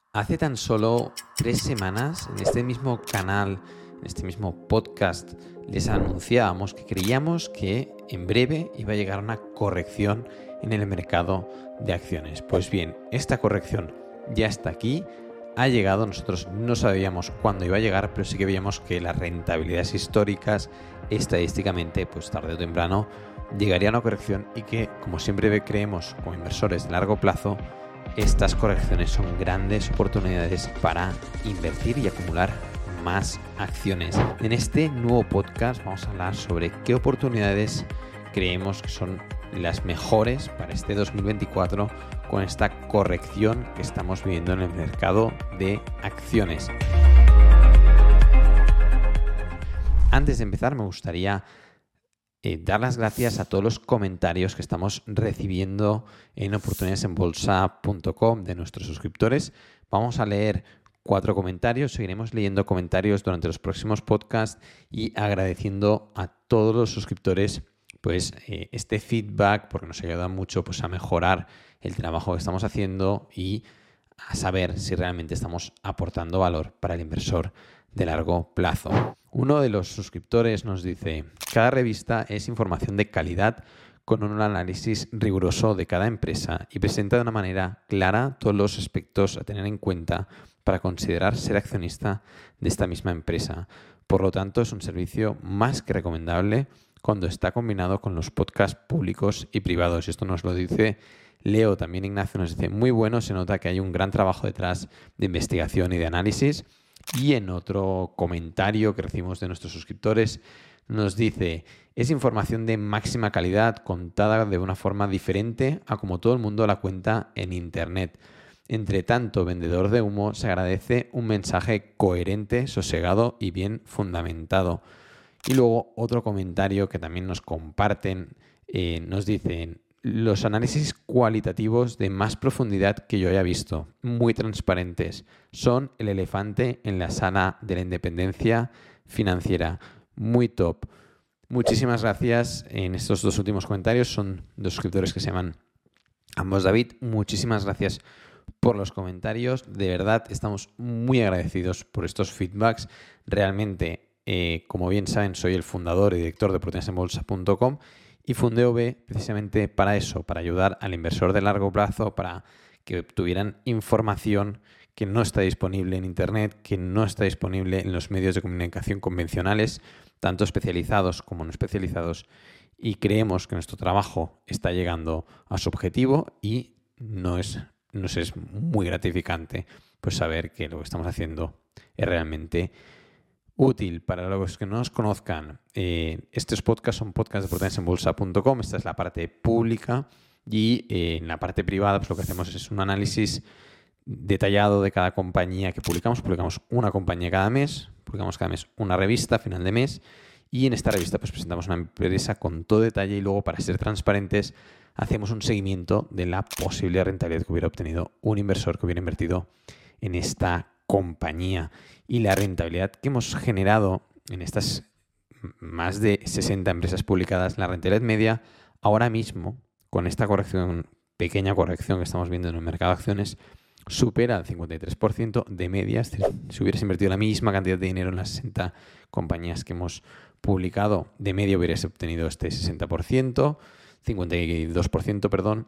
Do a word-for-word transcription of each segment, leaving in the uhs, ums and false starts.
Hace tan solo tres semanas, en este mismo canal, en este mismo podcast, les anunciábamos que creíamos que en breve iba a llegar una corrección en el mercado de acciones. Pues bien, esta corrección ya está aquí, ha llegado, nosotros no sabíamos cuándo iba a llegar, pero sí que veíamos que las rentabilidades históricas, estadísticamente, pues tarde o temprano, llegaría una corrección y que, como siempre creemos como inversores de largo plazo, estas correcciones son grandes oportunidades para invertir y acumular más acciones. En este nuevo podcast vamos a hablar sobre qué oportunidades creemos que son las mejores para este dos mil veinticuatro con esta corrección que estamos viviendo en el mercado de acciones. Antes de empezar, me gustaría Eh, dar las gracias a todos los comentarios que estamos recibiendo en oportunidades en bolsa punto com de nuestros suscriptores. Vamos a leer cuatro comentarios, seguiremos leyendo comentarios durante los próximos podcasts y agradeciendo a todos los suscriptores pues eh, este feedback, porque nos ayuda mucho pues, a mejorar el trabajo que estamos haciendo y a saber si realmente estamos aportando valor para el inversor de largo plazo. Uno de los suscriptores nos dice: cada revista es información de calidad con un análisis riguroso de cada empresa y presenta de una manera clara todos los aspectos a tener en cuenta para considerar ser accionista de esta misma empresa. Por lo tanto, es un servicio más que recomendable cuando está combinado con los podcasts públicos y privados. Esto nos lo dice Leo. También Ignacio nos dice: muy bueno, se nota que hay un gran trabajo detrás de investigación y de análisis. Y en otro comentario que recibimos de nuestros suscriptores nos dice: es información de máxima calidad contada de una forma diferente a como todo el mundo la cuenta en Internet. Entre tanto, vendedor de humo, se agradece un mensaje coherente, sosegado y bien fundamentado. Y luego otro comentario que también nos comparten, eh, nos dicen: los análisis cualitativos de más profundidad que yo haya visto, muy transparentes, son el elefante en la sala de la independencia financiera. Muy top. Muchísimas gracias en estos dos últimos comentarios. Son dos suscriptores que se llaman ambos David. Muchísimas gracias por los comentarios. De verdad, estamos muy agradecidos por estos feedbacks. Realmente, eh, como bien saben, soy el fundador y director de oportunidades en bolsa punto com. Y fundé O B precisamente para eso, para ayudar al inversor de largo plazo, para que tuvieran información que no está disponible en Internet, que no está disponible en los medios de comunicación convencionales, tanto especializados como no especializados. Y creemos que nuestro trabajo está llegando a su objetivo y no es, nos es muy gratificante pues saber que lo que estamos haciendo es realmente útil. Para los que no nos conozcan, eh, estos podcasts son podcasts de oportunidades en bolsa punto com. Esta es la parte pública y eh, en la parte privada pues lo que hacemos es un análisis detallado de cada compañía que publicamos. Publicamos una compañía cada mes, publicamos cada mes una revista a final de mes y en esta revista pues presentamos una empresa con todo detalle y luego, para ser transparentes, hacemos un seguimiento de la posible rentabilidad que hubiera obtenido un inversor que hubiera invertido en esta compañía. Y la rentabilidad que hemos generado en estas más de sesenta empresas publicadas, la rentabilidad media ahora mismo, con esta corrección, pequeña corrección que estamos viendo en el mercado de acciones, supera el cincuenta y tres por ciento de media. Es decir, si hubieras invertido la misma cantidad de dinero en las sesenta compañías que hemos publicado, de media hubieras obtenido este sesenta por ciento, cincuenta y dos por ciento, perdón.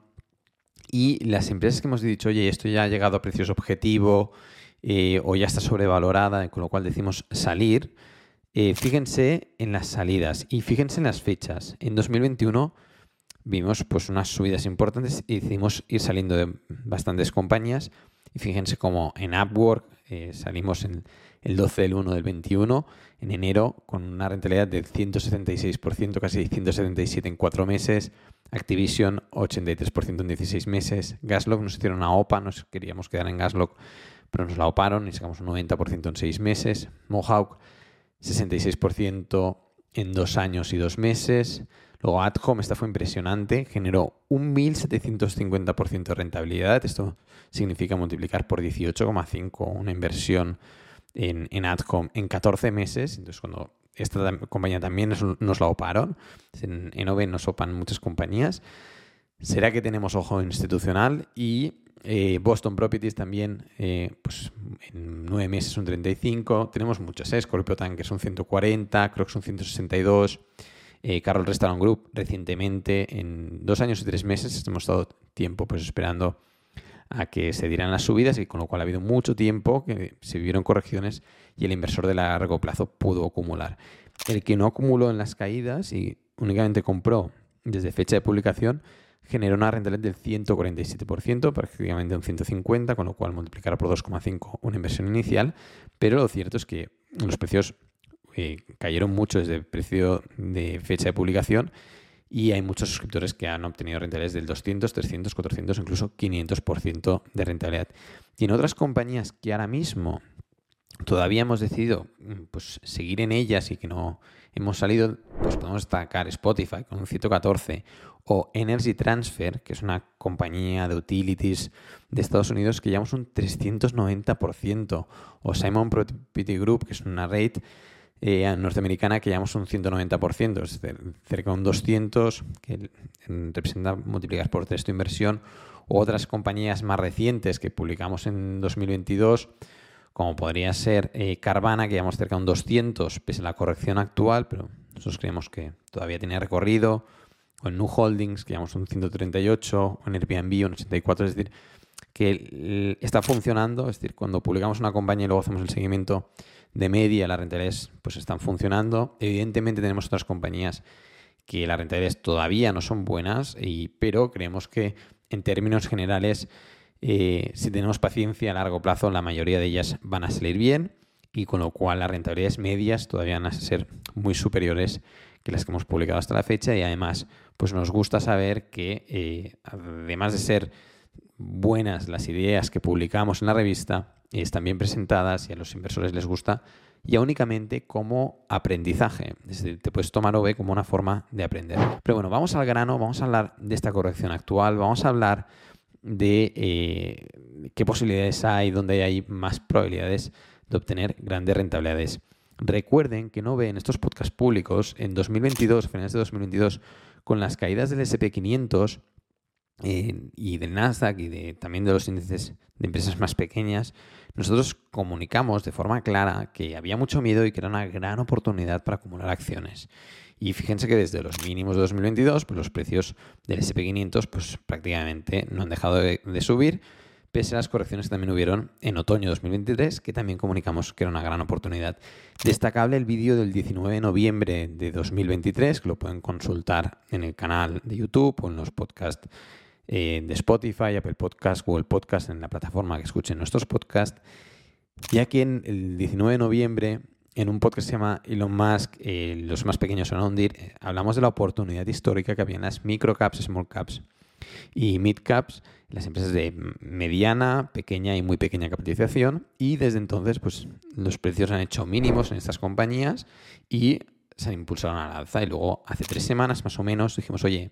Y las empresas que hemos dicho: oye, esto ya ha llegado a precios objetivo, Eh, o ya está sobrevalorada, con lo cual decimos salir, eh, fíjense en las salidas y fíjense en las fechas. En dos mil veintiuno vimos pues unas subidas importantes y decidimos ir saliendo de bastantes compañías. Y fíjense cómo en Upwork eh, salimos en el doce del uno del veintiuno, en enero, con una rentabilidad del ciento setenta y seis por ciento, casi ciento setenta y siete por ciento en cuatro meses. Activision, ochenta y tres por ciento en dieciséis meses. Gaslock nos hicieron una O P A, nos queríamos quedar en Gaslock, pero nos la oparon y sacamos un noventa por ciento en seis meses. Mohawk, sesenta y seis por ciento en dos años y dos meses. Luego Adhom, esta fue impresionante, generó un mil setecientos cincuenta por ciento de rentabilidad. Esto significa multiplicar por dieciocho coma cinco una inversión en, en Adhom en catorce meses. Entonces, cuando esta compañía también nos, nos la oparon, en, en O B nos opan muchas compañías. Será que tenemos ojo institucional y Eh, Boston Properties también, eh, pues en nueve meses un treinta y cinco. Tenemos muchas, ¿eh? Scorpio Tankers un ciento cuarenta, Crocs un ciento sesenta y dos. Eh, Carroll Restaurant Group recientemente, en dos años y tres meses, hemos estado tiempo pues esperando a que se dieran las subidas, y con lo cual ha habido mucho tiempo que se vivieron correcciones y el inversor de largo plazo pudo acumular. El que no acumuló en las caídas y únicamente compró desde fecha de publicación generó una rentabilidad del ciento cuarenta y siete por ciento, prácticamente un ciento cincuenta, con lo cual multiplicar por dos coma cinco una inversión inicial, pero lo cierto es que los precios eh, cayeron mucho desde el precio de fecha de publicación y hay muchos suscriptores que han obtenido rentabilidades del doscientos, trescientos, cuatrocientos, incluso quinientos por ciento de rentabilidad. Y en otras compañías que ahora mismo todavía hemos decidido pues, seguir en ellas y que no hemos salido, pues podemos destacar Spotify con un ciento catorce o Energy Transfer, que es una compañía de utilities de Estados Unidos que llevamos un trescientos noventa por ciento, o Simon Property Group, que es una rate eh, norteamericana que llevamos un ciento noventa por ciento, es decir, cerca de un doscientos, que representa multiplicar por tres tu inversión, o otras compañías más recientes que publicamos en dos mil veintidós, como podría ser eh, Carvana, que llevamos cerca de un doscientos, pese a la corrección actual, pero nosotros creemos que todavía tiene recorrido, o en Nu Holdings, que llevamos un ciento treinta y ocho, o en Airbnb un ochenta y cuatro, es decir, que está funcionando, es decir, cuando publicamos una compañía y luego hacemos el seguimiento de media, las rentabilidades pues están funcionando. Evidentemente tenemos otras compañías que las rentabilidades todavía no son buenas, y, pero creemos que en términos generales, Eh, si tenemos paciencia a largo plazo, la mayoría de ellas van a salir bien, y con lo cual las rentabilidades medias todavía van a ser muy superiores que las que hemos publicado hasta la fecha. Y además pues nos gusta saber que eh, además de ser buenas las ideas que publicamos en la revista, eh, están bien presentadas y a los inversores les gusta, ya únicamente como aprendizaje. Es decir, te puedes tomar O V como una forma de aprender. Pero bueno, vamos al grano, vamos a hablar de esta corrección actual, vamos a hablar de eh, qué posibilidades hay, dónde hay más probabilidades de obtener grandes rentabilidades. Recuerden que no ven estos podcasts públicos en dos mil veintidós, finales de dos mil veintidós, con las caídas del ese and pe quinientos eh, y del Nasdaq y de, también de los índices de empresas más pequeñas. Nosotros comunicamos de forma clara que había mucho miedo y que era una gran oportunidad para acumular acciones. Y fíjense que desde los mínimos de dos mil veintidós, pues los precios del ese and pe quinientos pues prácticamente no han dejado de, de subir, pese a las correcciones que también hubieron en otoño de dos mil veintitrés, que también comunicamos que era una gran oportunidad. Destacable el vídeo del diecinueve de noviembre de dos mil veintitrés, que lo pueden consultar en el canal de YouTube o en los podcasts eh, de Spotify, Apple Podcasts, Google Podcasts, en la plataforma que escuchen nuestros podcasts. Ya que en el diecinueve de noviembre, en un podcast que se llama Elon Musk, eh, los más pequeños son hundir, eh, hablamos de la oportunidad histórica que había en las microcaps, small caps y mid caps, las empresas de mediana, pequeña y muy pequeña capitalización, y desde entonces pues los precios han hecho mínimos en estas compañías y se han impulsado a la alza. Y luego hace tres semanas más o menos dijimos, oye,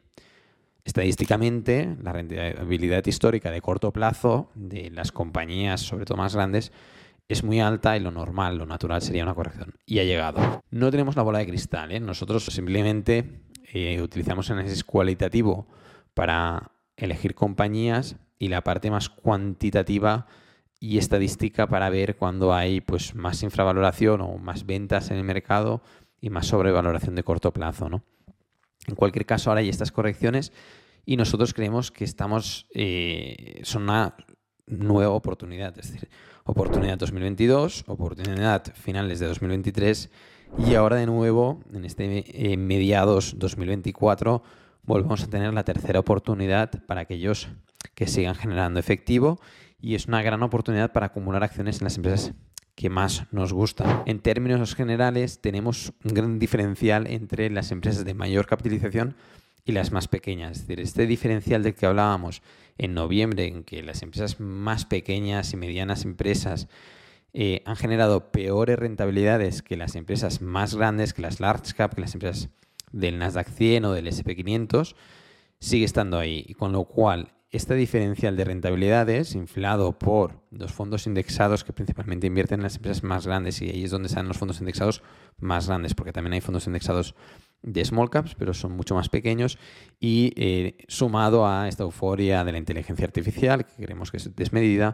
estadísticamente la rentabilidad histórica de corto plazo de las compañías, sobre todo más grandes, es muy alta, y lo normal, lo natural sería una corrección. Y ha llegado. No tenemos la bola de cristal, ¿eh? Nosotros simplemente eh, utilizamos análisis cualitativo para elegir compañías y la parte más cuantitativa y estadística para ver cuándo hay pues, más infravaloración o más ventas en el mercado y más sobrevaloración de corto plazo, ¿no? En cualquier caso, ahora hay estas correcciones y nosotros creemos que estamos eh, son una nueva oportunidad, es decir, oportunidad dos mil veintidós, oportunidad finales de dos mil veintitrés, y ahora de nuevo, en este eh, mediados dos mil veinticuatro, volvemos a tener la tercera oportunidad para aquellos que sigan generando efectivo, y es una gran oportunidad para acumular acciones en las empresas que más nos gustan. En términos generales, tenemos un gran diferencial entre las empresas de mayor capitalización y las más pequeñas. Es decir, este diferencial del que hablábamos en noviembre, en que las empresas más pequeñas y medianas empresas eh, han generado peores rentabilidades que las empresas más grandes, que las large cap, que las empresas del Nasdaq cien o del ese and pe quinientos, sigue estando ahí. Y con lo cual, este diferencial de rentabilidades, inflado por los fondos indexados que principalmente invierten en las empresas más grandes, y ahí es donde están los fondos indexados más grandes, porque también hay fondos indexados de small caps, pero son mucho más pequeños y eh, sumado a esta euforia de la inteligencia artificial, que creemos que es desmedida,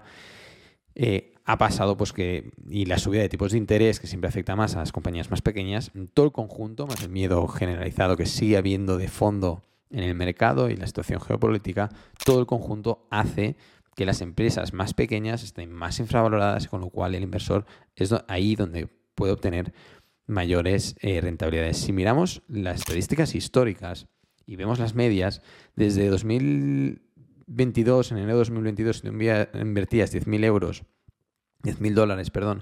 eh, ha pasado pues que, y la subida de tipos de interés, que siempre afecta más a las compañías más pequeñas, todo el conjunto, más el miedo generalizado que sigue habiendo de fondo en el mercado y la situación geopolítica, todo el conjunto hace que las empresas más pequeñas estén más infravaloradas, con lo cual el inversor es ahí donde puede obtener mayores eh, rentabilidades. Si miramos las estadísticas históricas y vemos las medias, desde dos mil veintidós, en enero de dos mil veintidós, si tú invertías diez mil euros, diez mil dólares, perdón,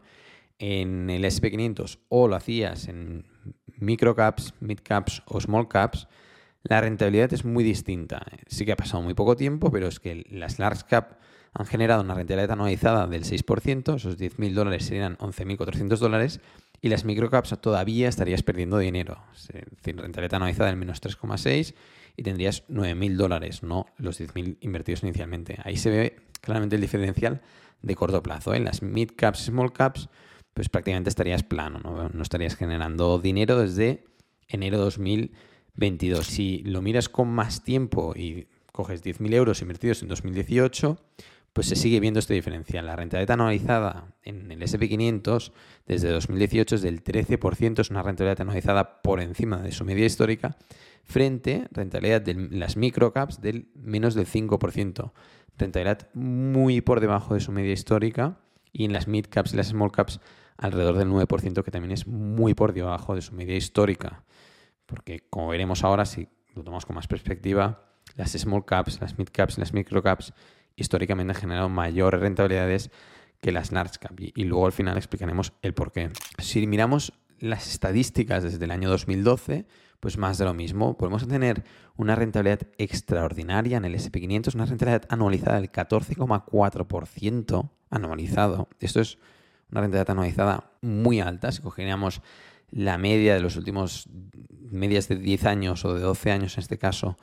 en el ese and pe quinientos o lo hacías en microcaps, midcaps o small caps, la rentabilidad es muy distinta. Sí que ha pasado muy poco tiempo, pero es que las large cap han generado una rentabilidad anualizada del seis por ciento, esos diez mil dólares serían once mil cuatrocientos dólares, y las microcaps todavía estarías perdiendo dinero. Es decir, rentabilidad anualizada del menos tres coma seis y tendrías nueve mil dólares, no los diez mil invertidos inicialmente. Ahí se ve claramente el diferencial de corto plazo. En las midcaps y small caps, pues prácticamente estarías plano, ¿no? No estarías generando dinero desde enero de dos mil veintidós. Si lo miras con más tiempo y coges diez mil euros invertidos en dos mil dieciocho, pues se sigue viendo este diferencial. La rentabilidad anualizada en el ese and pe quinientos desde dos mil dieciocho es del trece por ciento, es una rentabilidad anualizada por encima de su media histórica, frente a rentabilidad de las microcaps del menos del cinco por ciento. Rentabilidad muy por debajo de su media histórica, y en las midcaps y las small caps alrededor del nueve por ciento, que también es muy por debajo de su media histórica. Porque como veremos ahora, si lo tomamos con más perspectiva, las small caps, las mid caps y las micro caps históricamente han generado mayores rentabilidades que las large cap, y, y luego al final explicaremos el por qué. Si miramos las estadísticas desde el año dos mil doce, pues más de lo mismo. Podemos tener una rentabilidad extraordinaria en el ese and pe quinientos, una rentabilidad anualizada del catorce coma cuatro por ciento anualizado. Esto es una rentabilidad anualizada muy alta. Si cogeríamos la media de los últimos medias de diez años o de doce años en este caso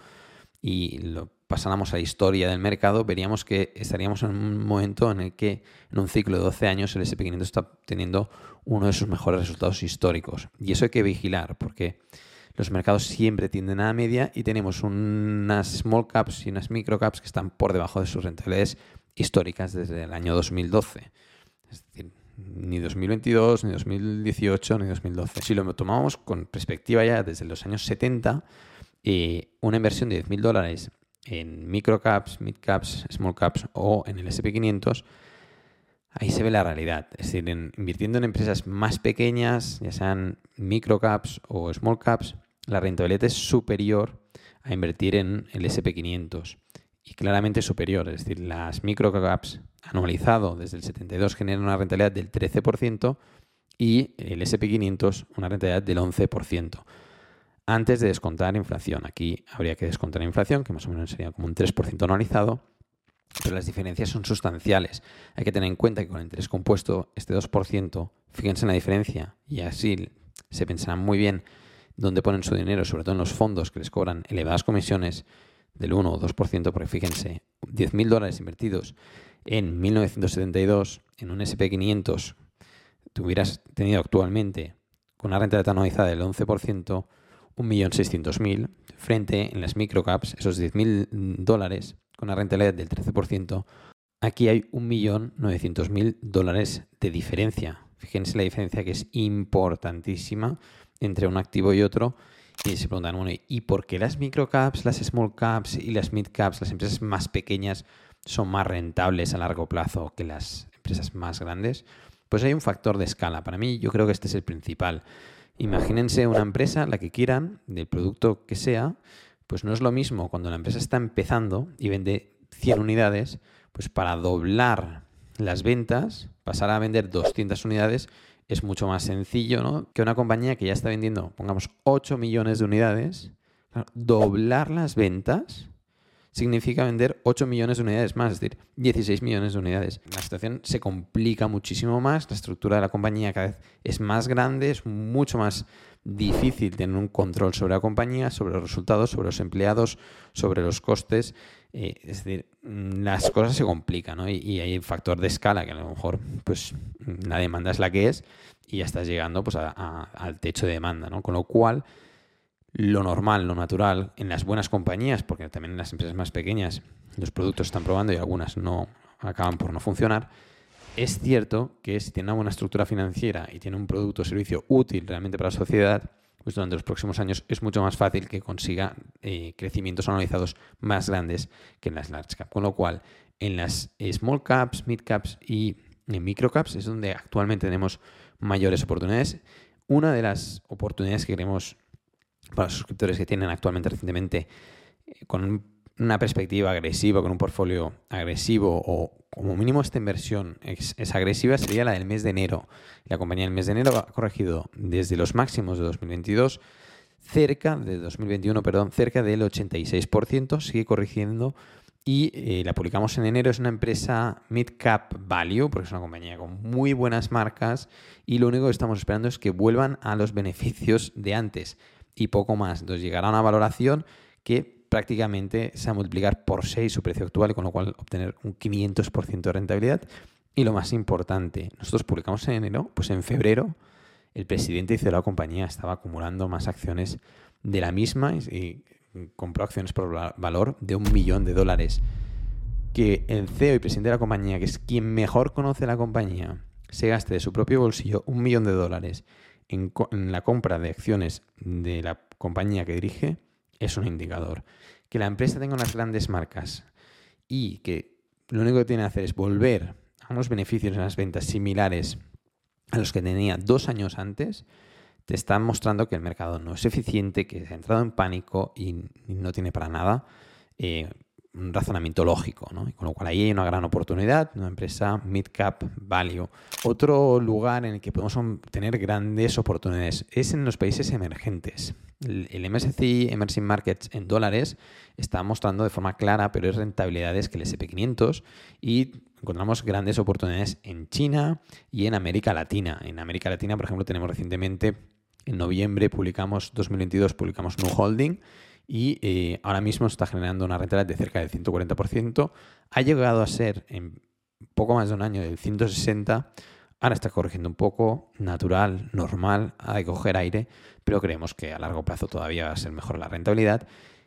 y lo pasáramos a la historia del mercado, veríamos que estaríamos en un momento en el que en un ciclo de doce años el ese and pe quinientos está teniendo uno de sus mejores resultados históricos. Y eso hay que vigilar, porque los mercados siempre tienden a la media y tenemos unas small caps y unas micro caps que están por debajo de sus rentabilidades históricas desde el año dos mil doce. Es decir, ni dos mil veintidós, ni dos mil dieciocho, ni dos mil doce. Si lo tomamos con perspectiva ya desde los años setenta, eh, una inversión de diez mil dólares en microcaps, midcaps, small caps o en el ese and pe quinientos, ahí se ve la realidad. Es decir, en, invirtiendo en empresas más pequeñas, ya sean microcaps o small caps, la rentabilidad es superior a invertir en el ese and pe quinientos. Y claramente superior. Es decir, las microcaps anualizado desde el setenta y dos generan una rentabilidad del trece por ciento y el ese and pe quinientos una rentabilidad del once por ciento. Antes de descontar inflación. Aquí habría que descontar inflación, que más o menos sería como un tres por ciento anualizado, pero las diferencias son sustanciales. Hay que tener en cuenta que con el interés compuesto, este dos por ciento, fíjense en la diferencia, y así se pensarán muy bien dónde ponen su dinero, sobre todo en los fondos que les cobran elevadas comisiones del uno o dos por ciento, porque fíjense, diez mil dólares invertidos en mil novecientos setenta y dos en un ese and pe quinientos, tú hubieras tenido actualmente con una rentabilidad anualizada del once por ciento, un millón seiscientos mil, frente en las microcaps, esos diez mil dólares con una rentabilidad del trece por ciento, aquí hay un millón novecientos mil dólares de diferencia. Fíjense la diferencia, que es importantísima entre un activo y otro. Y se preguntan, bueno, ¿y por qué las microcaps, las small caps y las midcaps, las empresas más pequeñas, son más rentables a largo plazo que las empresas más grandes? Pues hay un factor de escala. Para mí, yo creo que este es el principal. Imagínense una empresa, la que quieran, del producto que sea, pues no es lo mismo cuando la empresa está empezando y vende cien unidades, pues para doblar las ventas, pasar a vender doscientas unidades, es mucho más sencillo, ¿no?, que una compañía que ya está vendiendo, pongamos, ocho millones de unidades. Claro, doblar las ventas significa vender ocho millones de unidades más, es decir, dieciséis millones de unidades. La situación se complica muchísimo más, la estructura de la compañía cada vez es más grande, es mucho más difícil tener un control sobre la compañía, sobre los resultados, sobre los empleados, sobre los costes. Eh, es decir, las cosas se complican, ¿no? Y, y hay un factor de escala que a lo mejor pues la demanda es la que es y ya estás llegando pues a, a, al techo de demanda, ¿no? Con lo cual lo normal, lo natural, en las buenas compañías, porque también en las empresas más pequeñas los productos están probando y algunas no acaban por no funcionar. Es cierto que si tiene una buena estructura financiera y tiene un producto o servicio útil realmente para la sociedad, pues durante los próximos años es mucho más fácil que consiga eh, crecimientos anualizados más grandes que en las large cap. Con lo cual, en las small caps, mid caps y en micro caps es donde actualmente tenemos mayores oportunidades. Una de las oportunidades que queremos para los suscriptores que tienen actualmente recientemente eh, con una perspectiva agresiva, con un portfolio agresivo o como mínimo esta inversión es, es agresiva, sería la del mes de enero. La compañía del mes de enero ha corregido desde los máximos de dos mil veintidós cerca de dos mil veintiuno, perdón, cerca del ochenta y seis por ciento, sigue corrigiendo y eh, la publicamos en enero. Es una empresa mid cap value porque es una compañía con muy buenas marcas y lo único que estamos esperando es que vuelvan a los beneficios de antes y poco más. Entonces llegará a una valoración que prácticamente se va a multiplicar por seis su precio actual, con lo cual obtener un quinientos por ciento de rentabilidad. Y lo más importante, nosotros publicamos en enero, pues en febrero el presidente y C E O de la compañía estaba acumulando más acciones de la misma y compró acciones por valor de un millón de dólares. Que el C E O y presidente de la compañía, que es quien mejor conoce la compañía, se gaste de su propio bolsillo un millón de dólares en, co- en la compra de acciones de la compañía que dirige, es un indicador. Que la empresa tenga unas grandes marcas y que lo único que tiene que hacer es volver a unos beneficios en las ventas similares a los que tenía dos años antes, te están mostrando que el mercado no es eficiente, que se ha entrado en pánico y no tiene para nada eh, un razonamiento lógico, ¿no? Y con lo cual ahí hay una gran oportunidad, una empresa mid-cap value. Otro lugar en el que podemos tener grandes oportunidades es en los países emergentes. El, el M S C I Emerging Markets en dólares está mostrando de forma clara peores rentabilidades que el ese and pe quinientos y encontramos grandes oportunidades en China y en América Latina. En América Latina, por ejemplo, tenemos recientemente, en noviembre publicamos, dos mil veintidós, publicamos Nu Holding y eh, ahora mismo está generando una rentabilidad de cerca del ciento cuarenta por ciento. Ha llegado a ser en poco más de un año del ciento sesenta por ciento. Ahora está corrigiendo un poco, natural, normal, hay que coger aire, pero creemos que a largo plazo todavía va a ser mejor la rentabilidad.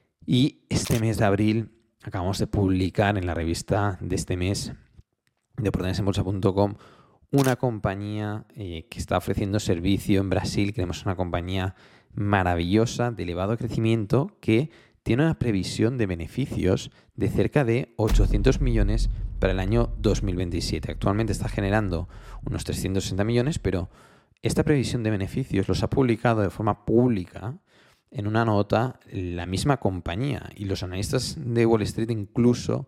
Y este mes de abril acabamos de publicar en la revista de este mes de oportunidades en bolsa punto com una compañía eh, que está ofreciendo servicio en Brasil. Creemos una compañía maravillosa, de elevado crecimiento, que tiene una previsión de beneficios de cerca de ochocientos millones para el año dos mil veintisiete. Actualmente está generando unos trescientos sesenta millones, pero esta previsión de beneficios los ha publicado de forma pública en una nota la misma compañía y los analistas de Wall Street incluso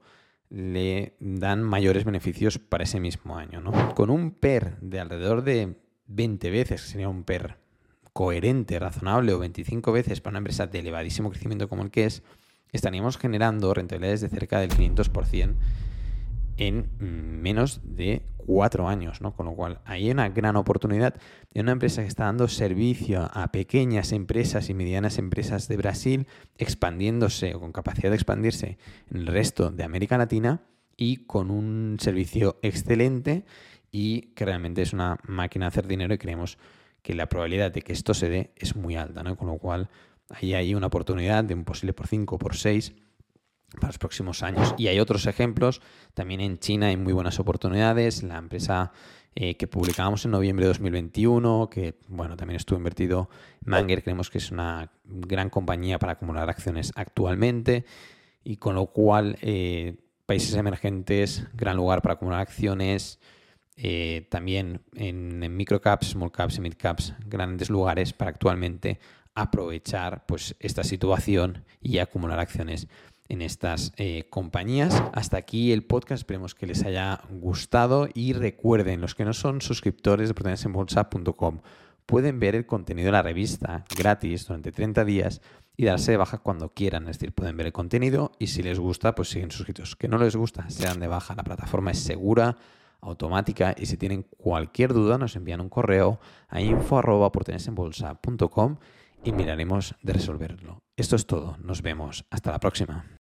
le dan mayores beneficios para ese mismo año, ¿no? Con un P E R de alrededor de veinte veces, que sería un P E R coherente, razonable, o veinticinco veces para una empresa de elevadísimo crecimiento como el que es, estaríamos generando rentabilidades de cerca del quinientos por ciento en menos de cuatro años, ¿no? Con lo cual hay una gran oportunidad de una empresa que está dando servicio a pequeñas empresas y medianas empresas de Brasil, expandiéndose o con capacidad de expandirse en el resto de América Latina y con un servicio excelente y que realmente es una máquina de hacer dinero, y creemos que la probabilidad de que esto se dé es muy alta, ¿no? Con lo cual ahí hay una oportunidad de un posible por cinco o por seis para los próximos años. Y hay otros ejemplos. También en China hay muy buenas oportunidades. La empresa eh, que publicamos en noviembre de dos mil veintiuno, que bueno, también estuvo invertido Manger, creemos que es una gran compañía para acumular acciones actualmente, y con lo cual eh, países emergentes, gran lugar para acumular acciones. Eh, también en, en microcaps, small caps y mid caps, grandes lugares para actualmente aprovechar pues esta situación y acumular acciones en estas eh, compañías. Hasta aquí el podcast, esperemos que les haya gustado y recuerden, los que no son suscriptores de oportunidades en bolsa punto com pueden ver el contenido de la revista gratis durante treinta días y darse de baja cuando quieran, es decir, pueden ver el contenido y si les gusta pues siguen suscritos. Que no les gusta, se dan de baja, la plataforma es segura, automática, y si tienen cualquier duda nos envían un correo a info arroba oportunidades en bolsa punto com y miraremos de resolverlo. Esto es todo, nos vemos, hasta la próxima.